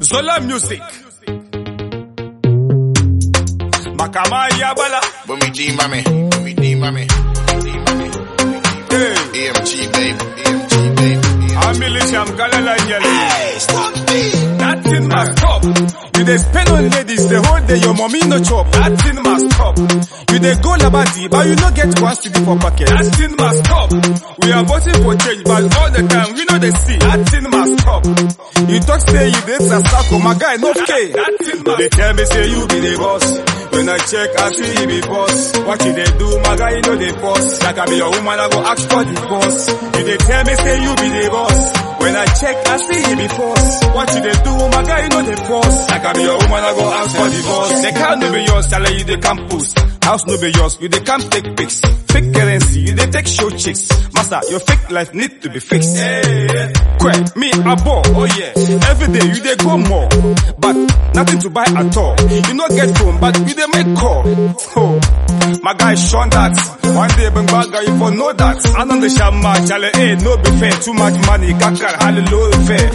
Solar music. Makama Yabala. Bumidi mami. Hey. AMG babe. Amilisham Galala Yellow. Hey, stop me. That thing must stop. You dey spend on ladies the whole day, your mommy no chop. That thing must stop. You dey go labadi, but you no get one city for pocket. That thing must stop. We are voting for change, but all the time we know they see. That thing must stop. You talk say you dey Sasako, my guy no pay. That thing must. They tell me say you be the boss. When I check, I see you be boss. What you dey do, my guy you know the boss. Like I be your woman, I go ask for the boss. You dey tell me say you be the boss. When I check, I see you be boss. What you dey do, my guy you know the boss. Like I be your woman, I go ask for the boss. The car no be yours, tell you they can't post. House no be yours, you they can't take pics. Fake currency, you they take show chicks. Master, your fake life need to be fixed. Hey, quick, me a ball, oh yeah. Every day you they go more, but nothing to buy at all. You no get phone, but you they make call. Oh, my guy Sean that. One day bring back guy for know that. I know the shama, chale, hey, no be fair. Too much money, kaka, hallelujah fair.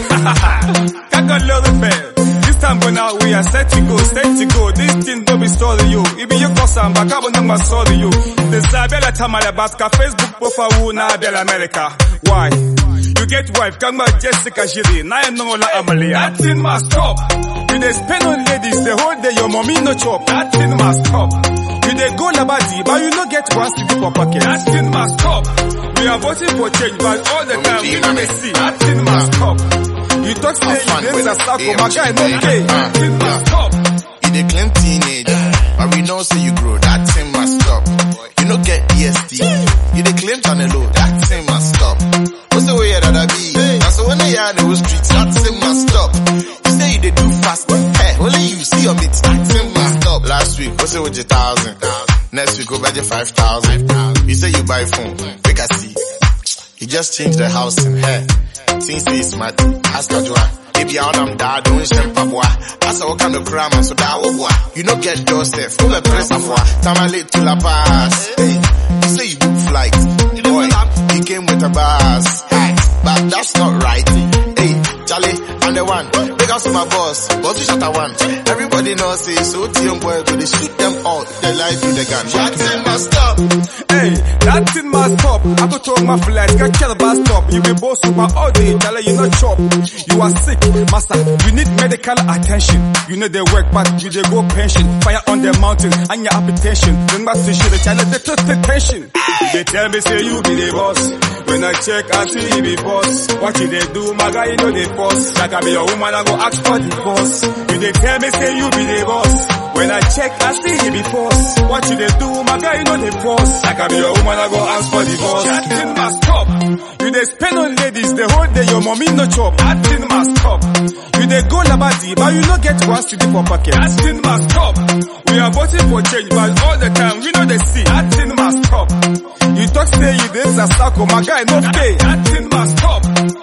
Kaka low fair. This time going out, we are set to go. This thing don't be story you. It be your cousin, but I will not sorry you. The Zabella Tamala Baska Facebook profile na Bella America. Why? You get wife, come back Jessica Shiri. Now I know la Amalia. That thing must stop. You dey spend on ladies the whole day, your mommy no chop. That thing must stop. You dey go labadi, but you no get one city for pocket. That thing must stop. We are voting for change, but all the time we don't see. That thing must stop. You talk say you dey Sasako, my guy no pay. That thing must stop. You dey claim teenager, but we know say you grow. That thing must stop. You no get EST. You dey claim Chanelo. That thing must stop. What's the way that I be? That's when they are in the streets. That thing must stop. You say you dey do fast, hey, only you see your bit. That thing must stop. Last week, what's it with your 1,000? Next week, go buy your 5,000. You say you buy phone, make I see. You just change the house in hair. Since this smart, ask Kajua. Maybe I want dad, don't shame Pabua. That's what kind of crime, so that boy. You no get yourself, full of press of war. Time late to La Paz. Hey, you say you book flight. Boy, he came with a bus. But that's not right. Hey, Charlie, I'm the one. Big up to my boss. Boss, you shot at one. Everybody knows say so team boy, but they shoot them all. They lie to the gun. That thing must stop. Hey, that thing must stop. I go talk my flight, get killed bus stop. You be boss super all day, tell you not chop. You are sick, master. You need medical attention. You know they work, but you they go pension. Fire on the mountain, and your hypertension. Then back to shit, the channel they took the tension. They tell me say you be the boss. When I check, I see you be boss. What you they do, my guy, you know they boss. Like I be your woman, I go ask for the boss. You they tell me say you be the boss. When I check, I see you be boss. What you they do, my guy, you know they boss. Like I be your woman, I go ask for the boss. That thing must stop. You they spend on ladies the whole day, your mommy no chop. That thing must stop. You they go labadi, but you no get one city for pocket. That thing must stop. We are voting for change, but all the time we know they see. That thing must stop. You talk say you dey Sasako, my guy no pay. That thing must stop.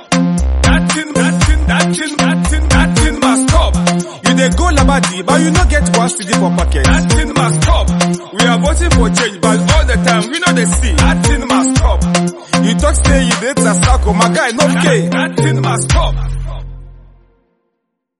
That thing must stop. You dey go labadi, but you no get one city for pocket. That thing must stop. We are voting for change, but all the time we know they see. That thing must stop. You talk say you dey Sasako, my guy no pay. That thing must stop.